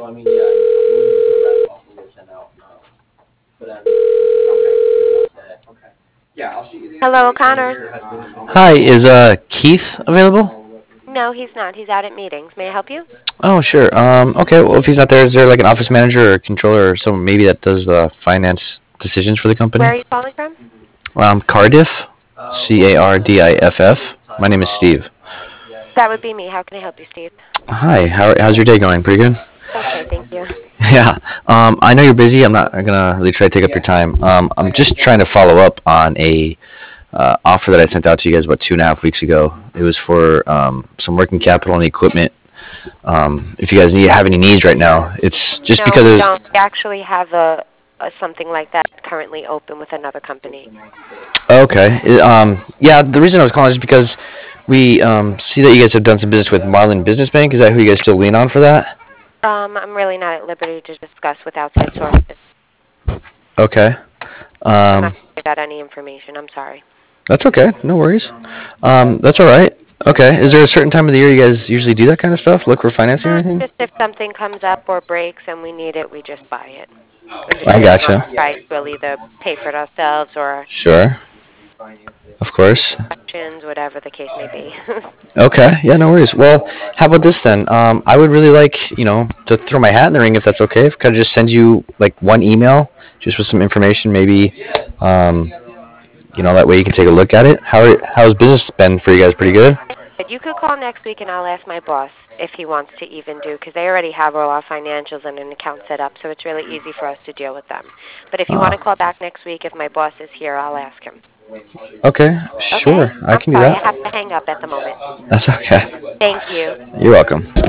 Hello, O'Connor. Hi, is Keith available? No, he's not. He's out at meetings. May I help you? Oh, sure. Okay. Well, if he's not there, is there like an office manager or controller or someone maybe that does the finance decisions for the Where company? are you calling from? Cardiff, Cardiff. My name is Steve. That would be me. How can I help you, Steve? Hi. How's your day going? Pretty good. Okay, thank you. Yeah. I know you're busy. I'm not gonna really try to take up your time. I'm just trying to follow up on a offer that I sent out to you guys about 2.5 weeks ago. It was for some working capital and equipment. If you guys have any needs right now, it's just No, because we there's. don't. We actually have a something like that currently open with another company. Okay. Yeah, the reason I was calling is because we see that you guys have done some business with Marlin Business Bank. Is that who you guys still lean on for that? I'm really not at liberty to discuss with outside sources. Okay. I'm not Um, going to give out any information. I'm sorry. that's okay. No worries. That's all right. Okay. Is there a certain time of the year you guys usually do that kind of stuff? Look for financing or anything? Just if something comes up or breaks and we need it, we just buy it. And I depending on gotcha. the price, we'll either pay for it ourselves or Sure. Of course. options, whatever the case may be. Okay. Yeah, no worries. Well, how about this then? I would really like, to throw my hat in the ring if that's okay. If I could just send you like one email just with some information, maybe, um, that way you can take a look at it. How's business been for you guys? Pretty good? But you could call next week and I'll ask my boss if he wants to even do, because they already have all our financials and an account set up, so it's really easy for us to deal with them. But if you want Uh, to call back next week, if my boss is here, I'll ask him. okay. Okay? Sure. I I'm can do sorry, I that. have to hang up at the moment. That's okay. Thank you. You're welcome.